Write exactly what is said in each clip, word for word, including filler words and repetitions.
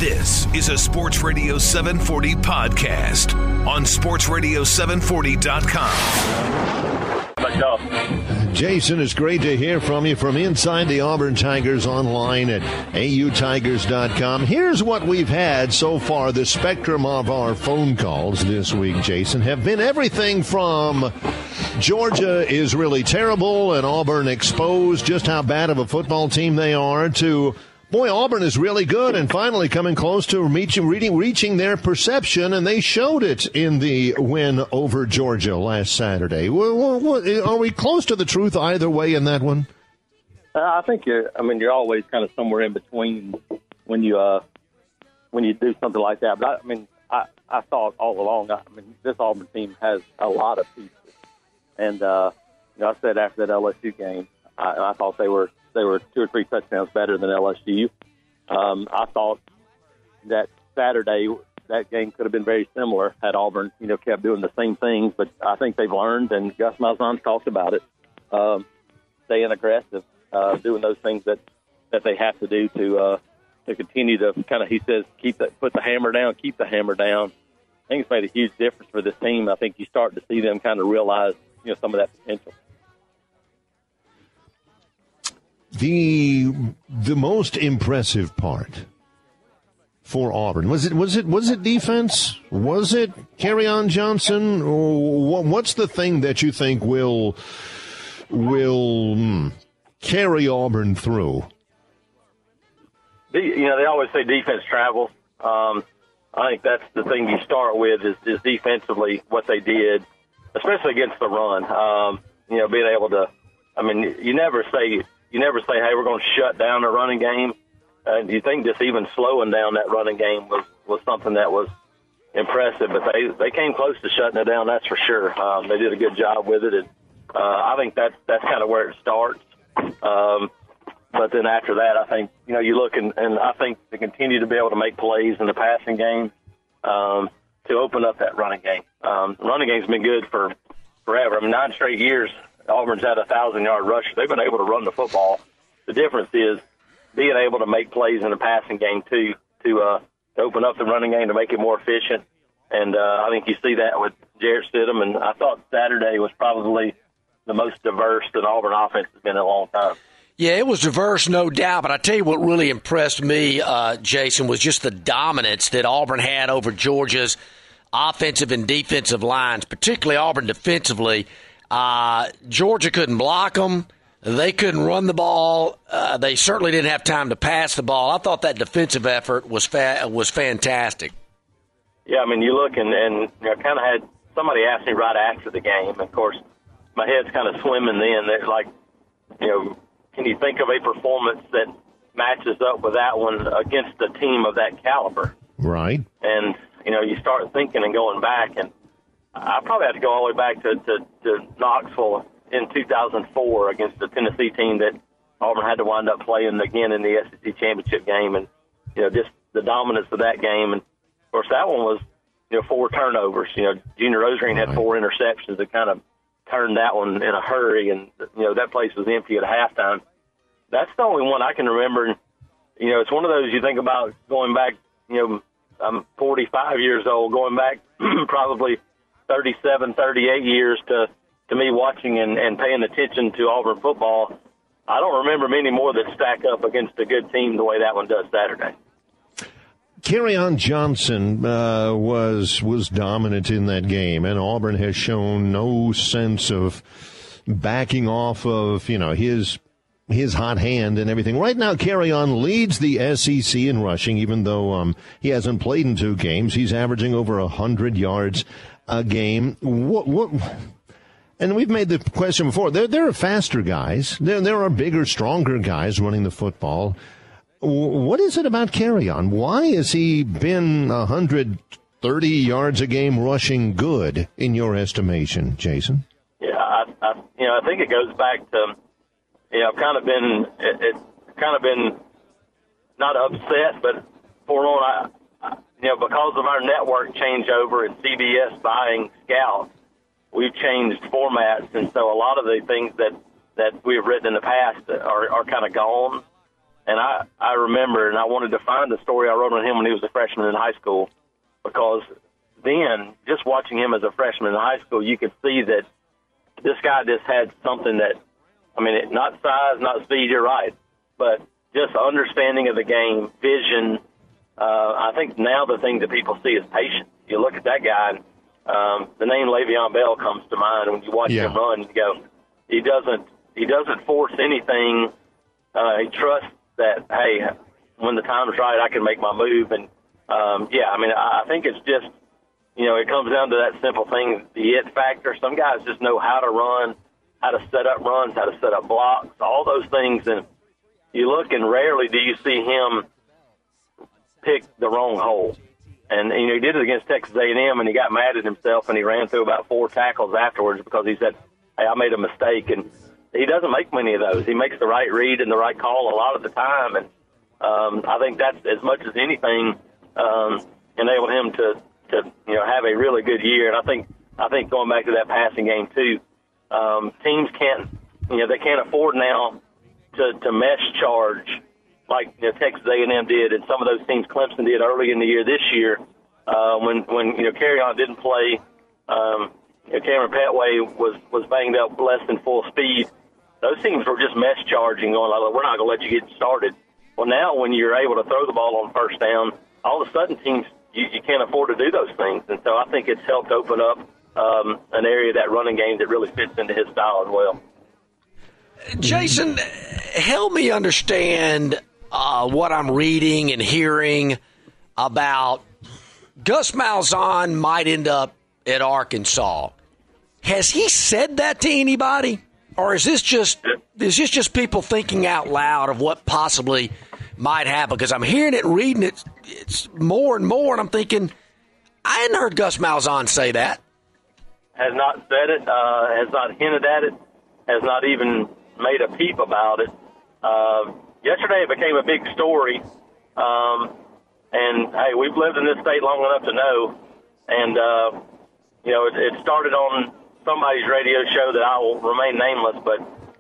This is a Sports Radio seven forty podcast on sports radio seven forty dot com. Jason, it's great to hear from you from inside the Auburn Tigers online at A U Tigers dot com. Here's what we've had so far. The spectrum of our phone calls this week, Jason, have been everything from Georgia is really terrible and Auburn exposed just how bad of a football team they are to, boy, Auburn is really good and finally coming close to reaching, reaching their perception, and they showed it in the win over Georgia last Saturday. Are we close to the truth either way in that one? Uh, I think you're. I mean, you're always kind of somewhere in between when you uh, when you do something like that. But I, I mean, I, I thought all along. I mean, this Auburn team has a lot of pieces, and uh, you know, I said after that L S U game, I, I thought they were. They were two or three touchdowns better than L S U. Um, I thought that Saturday that game could have been very similar had Auburn, you know, kept doing the same things. But I think they've learned, and Gus Malzahn's talked about it, um, staying aggressive, uh, doing those things that, that they have to do to uh, to continue to kind of, he says, keep the, put the hammer down, keep the hammer down. I think it's made a huge difference for this team. I think you start to see them kind of realize, you know, some of that potential. The the most impressive part for Auburn, was it was it was it defense? Was it Kerryon Johnson? Or what's the thing that you think will will hmm, carry Auburn through? You know, they always say defense travels. Um, I think that's the thing you start with is, is defensively what they did, especially against the run. Um, you know, being able to, I mean, you never say. You never say, hey, we're going to shut down the running game. And uh, you think just even slowing down that running game was, was something that was impressive. But they, they came close to shutting it down, that's for sure. Um, they did a good job with it. And uh, I think that's, that's kind of where it starts. Um, but then after that, I think, you know, you look and, and I think to continue to be able to make plays in the passing game um, to open up that running game. Um, the running game's been good for forever. I mean, nine straight years. Auburn's had a thousand-yard rush. They've been able to run the football. The difference is being able to make plays in the passing game, too, to, uh, to open up the running game, to make it more efficient. And uh, I think you see that with Jarrett Stidham. And I thought Saturday was probably the most diverse that Auburn offense has been in a long time. Yeah, it was diverse, no doubt. But I tell you what really impressed me, uh, Jason, was just the dominance that Auburn had over Georgia's offensive and defensive lines, particularly Auburn defensively. Uh, Georgia couldn't block them. They couldn't run the ball. Uh, they certainly didn't have time to pass the ball. I thought that defensive effort was fa- was fantastic. Yeah, I mean, you look and, and you know, kind of had somebody asked me right after the game. Of course, my head's kind of swimming then. They're like, you know, can you think of a performance that matches up with that one against a team of that caliber? Right. And, you know, you start thinking and going back, and I probably have to go all the way back to, to, to Knoxville in two thousand four against the Tennessee team that Auburn had to wind up playing again in the S E C championship game. And, you know, just the dominance of that game. And, of course, that one was, you know, four turnovers. You know, Junior Rosegreen had four interceptions that kind of turned that one in a hurry. And, you know, that place was empty at halftime. That's the only one I can remember. You know, it's one of those you think about going back, you know, I'm forty-five years old, going back probably thirty-seven, thirty-eight years to, to me watching and, and paying attention to Auburn football. I don't remember many more that stack up against a good team the way that one does Saturday. Kerryon Johnson uh, was was dominant in that game, and Auburn has shown no sense of backing off of, you know, his his hot hand and everything. Right now, Kerryon leads the S E C in rushing, even though um, he hasn't played in two games. He's averaging over one hundred yards a game. What, what, and we've made the question before. There, there are faster guys. There, there are bigger, stronger guys running the football. What is it about Kerryon? Why has he been one hundred thirty yards a game rushing good in your estimation, Jason? Yeah, I, I, you know, I think it goes back to, you know, I've kind of been, it, it kind of been not upset, but forlorn. I, I, you know, because of our network changeover and C B S buying Scout, we've changed formats, and so a lot of the things that, that we've written in the past are, are kind of gone. And I, I remember, and I wanted to find the story I wrote on him when he was a freshman in high school, because then, just watching him as a freshman in high school, you could see that this guy just had something that, I mean, it, not size, not speed, you're right, but just understanding of the game, vision. Uh, I think now the thing that people see is patience. You look at that guy, and um, the name Le'Veon Bell comes to mind when you watch yeah. him run. You go, he doesn't, he doesn't force anything. Uh, he trusts that, hey, when the time's right, I can make my move. And, um, yeah, I mean, I think it's just, you know, it comes down to that simple thing, the it factor. Some guys just know how to run, how to set up runs, how to set up blocks, all those things. And you look, and rarely do you see him pick the wrong hole. And, you know, he did it against Texas A and M, and he got mad at himself, and he ran through about four tackles afterwards because he said, hey, I made a mistake. And he doesn't make many of those. He makes the right read and the right call a lot of the time. And um, I think that's, as much as anything, um, enabled him to, to, you know, have a really good year. And I think, I think going back to that passing game, too, um, teams can't, you know, they can't afford now to, to mesh charge like, you know, Texas A and M did, and some of those teams Clemson did early in the year this year, uh, when, when, you know, Carry-On didn't play. Um, you know, Cameron Petway was, was banged up less than full speed. Those teams were just mesh charging, going like, we're not going to let you get started. Well, now when you're able to throw the ball on first down, all of a sudden teams, you, you can't afford to do those things. And so I think it's helped open up um, an area of that running game that really fits into his style as well. Jason, help me understand uh, what I'm reading and hearing about Gus Malzahn might end up at Arkansas. Has he said that to anybody? Or is this just is this just people thinking out loud of what possibly might happen? Because I'm hearing it, reading it, it's more and more, and I'm thinking, I hadn't heard Gus Malzahn say that. Has not said it, uh, has not hinted at it, has not even made a peep about it. Uh, yesterday it became a big story, um, and, hey, we've lived in this state long enough to know, and, uh, you know, it, it started on somebody's radio show that I will remain nameless, but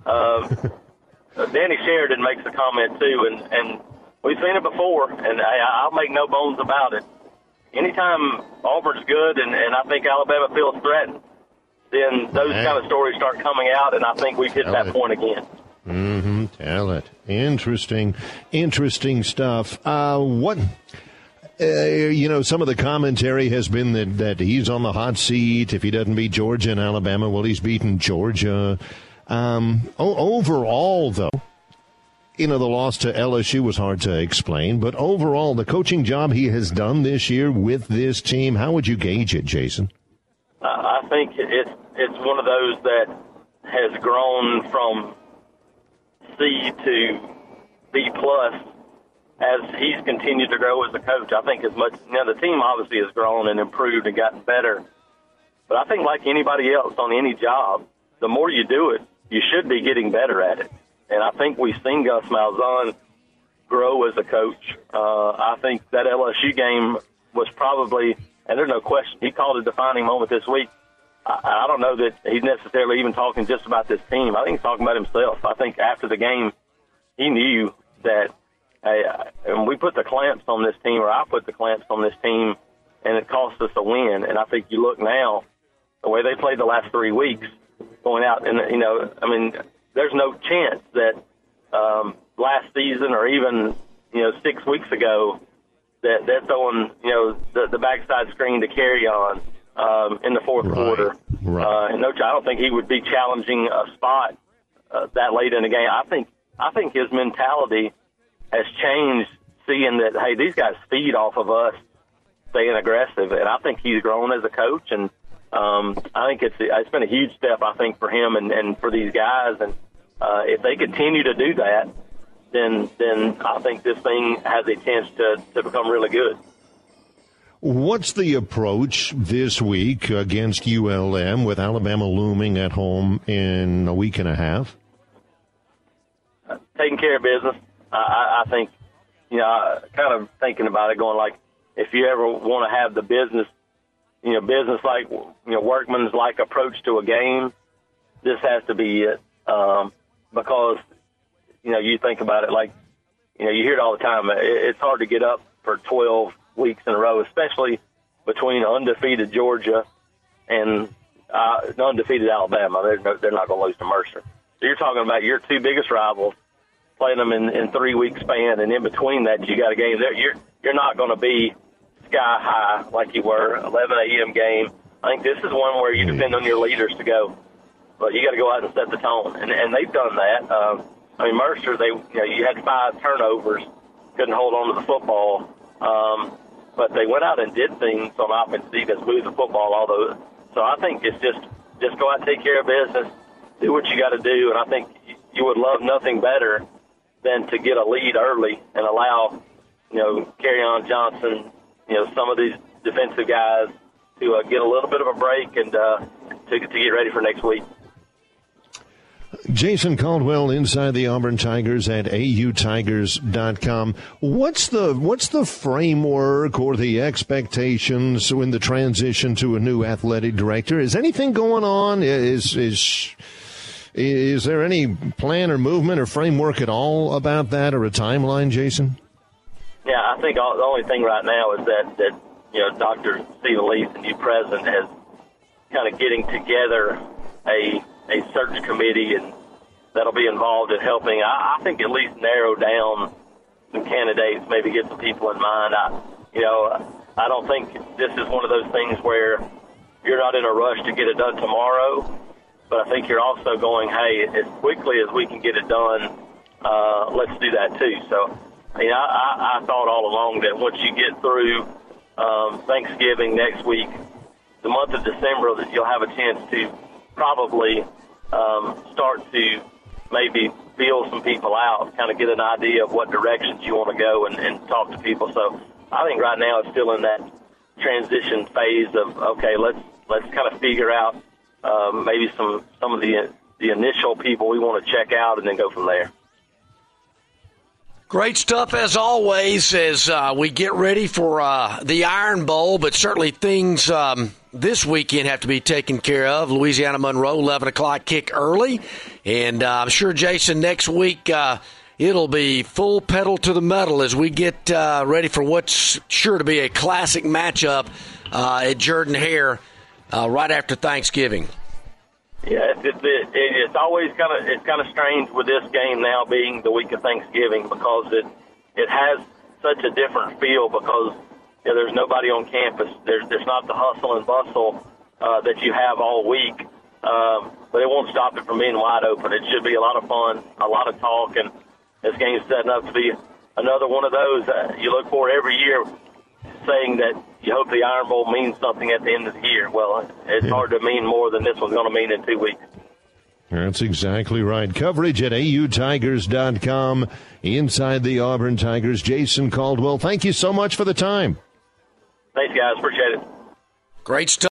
uh, Danny Sheridan makes a comment too, and, and we've seen it before, and I, I'll make no bones about it. Anytime Auburn's good and, and I think Alabama feels threatened, then those Man. kind of stories start coming out, and I think we've hit tell that it. point again. Mm-hmm. Tell it. Interesting, interesting stuff. Uh, what... Uh, you know, some of the commentary has been that, that he's on the hot seat. If he doesn't beat Georgia and Alabama, well, he's beaten Georgia. Um, o- overall, though, you know, the loss to L S U was hard to explain. But overall, the coaching job he has done this year with this team, how would you gauge it, Jason? Uh, I think it's, it's one of those that has grown from C to B plus as he's continued to grow as a coach. I think as much, you know, the team obviously has grown and improved and gotten better. But I think like anybody else on any job, the more you do it, you should be getting better at it. And I think we've seen Gus Malzahn grow as a coach. Uh, I think that L S U game was probably, and there's no question, he called a defining moment this week. I, I don't know that he's necessarily even talking just about this team. I think he's talking about himself. I think after the game, he knew that, hey, and we put the clamps on this team, or I put the clamps on this team, and it cost us a win. And I think you look now, the way they played the last three weeks, going out, and, you know, I mean, there's no chance that um, last season or even, you know, six weeks ago that they're throwing, you know, the, the backside screen to Carry-On um, in the fourth right. quarter. Right. Uh, and no, I don't think he would be challenging a spot uh, that late in the game. I think, I think his mentality has changed, seeing that, hey, these guys feed off of us staying aggressive, and I think he's grown as a coach, and um, I think it's it's been a huge step, I think, for him and, and for these guys, and uh, if they continue to do that, then then I think this thing has a chance to, to become really good. What's the approach this week against U L M with Alabama looming at home in a week and a half? Uh, taking care of business. I, I think, you know, kind of thinking about it, going like, if you ever want to have the business, you know, business like, you know, workman's like approach to a game, this has to be it. Um, because, you know, you think about it like, you know, you hear it all the time. It, it's hard to get up for twelve weeks in a row, especially between undefeated Georgia and uh, undefeated Alabama. They're, they're not going to lose to Mercer. So you're talking about your two biggest rivals, playing them in, in three-week span, and in between that, you got a game. You're, you're not going to be sky high like you were, eleven a.m. game. I think this is one where you depend on your leaders to go. But you got to go out and set the tone, and, and they've done that. Um, I mean, Mercer, they you know you had five turnovers, couldn't hold on to the football, um, but they went out and did things on offense, defense, move the football, all those. So I think it's just just go out and take care of business, do what you got to do, and I think you would love nothing better than to get a lead early and allow you know Kerryon Johnson, you know some of these defensive guys to uh, get a little bit of a break and uh, to to get ready for next week. Jason Caldwell inside the Auburn Tigers at A U Tigers dot com. What's the what's the framework or the expectations in the transition to a new athletic director? Is anything going on? Is is is there any plan or movement or framework at all about that, or a timeline, Jason? Yeah, I think all, the only thing right now is that that you know Doctor Stephen Leaf, the new president, has kind of getting together a a search committee, and that'll be involved in helping, I, I think, at least narrow down some candidates, maybe get some people in mind. I, you know, I don't think this is one of those things where you're not in a rush to get it done tomorrow, but I think you're also going, hey, as quickly as we can get it done, uh, let's do that too. So, I mean, I, I, I thought all along that once you get through um, Thanksgiving next week, the month of December, that you'll have a chance to probably um, start to maybe feel some people out, kind of get an idea of what directions you want to go and, and talk to people. So I think right now it's still in that transition phase of, okay, let's let's kind of figure out um, maybe some, some of the the initial people we want to check out and then go from there. Great stuff as always as uh, we get ready for uh, the Iron Bowl, but certainly things um, this weekend have to be taken care of. Louisiana Monroe, eleven o'clock kick early, and uh, I'm sure, Jason, next week uh, it'll be full pedal to the metal as we get uh, ready for what's sure to be a classic matchup uh, at Jordan-Hare uh, right after Thanksgiving. Yeah, it, it, it, it's always kind of it's kind of strange with this game now being the week of Thanksgiving because it it has such a different feel because you know, there's nobody on campus. There's there's not the hustle and bustle uh, that you have all week, um, but it won't stop it from being wide open. It should be a lot of fun, a lot of talk, and this game's setting up to be another one of those uh, you look for every year, saying that you hope the Iron Bowl means something at the end of the year. Well, it's yeah. hard to mean more than this one's going to mean in two weeks. That's exactly right. Coverage at A U Tigers dot com. Inside the Auburn Tigers, Jason Caldwell, thank you so much for the time. Thanks, guys. Appreciate it. Great stuff.